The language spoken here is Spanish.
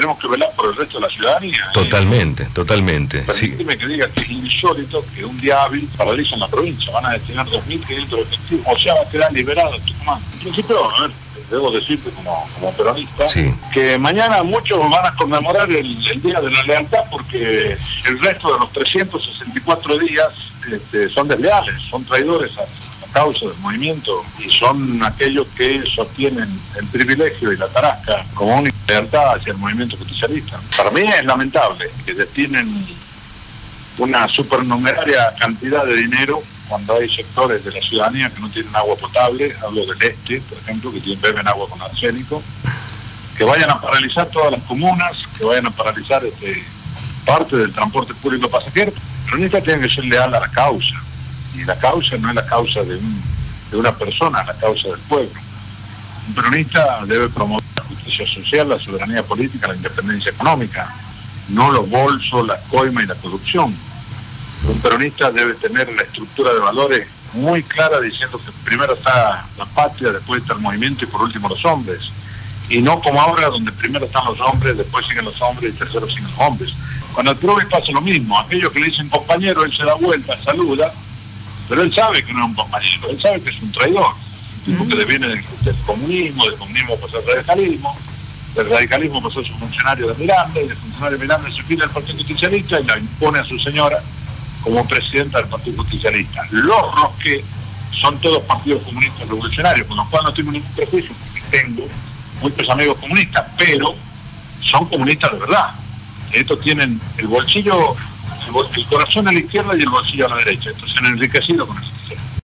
tenemos que velar por el resto de la ciudadanía. Totalmente. Permíteme que diga que es insólito que un día hábil paralicen la provincia, van a destinar 2.500 efectivos, o sea, va a quedar liberado Tucumán. En principio, a ver, debo decirte como peronista, que mañana muchos van a conmemorar el Día de la Lealtad porque el resto de los 364 días son desleales, son traidores a causa del movimiento y son aquellos que sostienen el privilegio y la tarasca como única lealtad hacia el movimiento justicialista. Para mí es lamentable que destinen una supernumeraria cantidad de dinero cuando hay sectores de la ciudadanía que no tienen agua potable, hablo del este, por ejemplo, que beben agua con arsénico, que vayan a paralizar todas las comunas, que vayan a paralizar parte del transporte público pasajero. Pero Peronista tiene que ser leal a la causa, y la causa no es la causa de una persona, es la causa del pueblo. Un peronista debe promover la justicia social, la soberanía política, la independencia económica, no los bolsos, la coima y la corrupción. Un peronista debe tener la estructura de valores muy clara, diciendo que primero está la patria, después está el movimiento y por último los hombres. Y no como ahora, donde primero están los hombres, después siguen los hombres y tercero siguen los hombres. Cuando el Trubis pasa lo mismo, aquellos que le dicen compañero, él se da vuelta, saluda, pero él sabe que no es un compañero, él sabe que es un traidor, un tipo que deviene del comunismo pasó al radicalismo, del radicalismo pasó a su funcionario de Miranda, y del funcionario de Miranda se fila al Partido Justicialista y la impone a su señora como presidenta del Partido Justicialista. Los Rosque son todos partidos comunistas revolucionarios, con los cuales no tengo ningún prejuicio, porque tengo muchos amigos comunistas, pero son comunistas de verdad. Estos tienen el bolsillo, el corazón a la izquierda y el bolsillo a la derecha. Estos se han enriquecido con eso.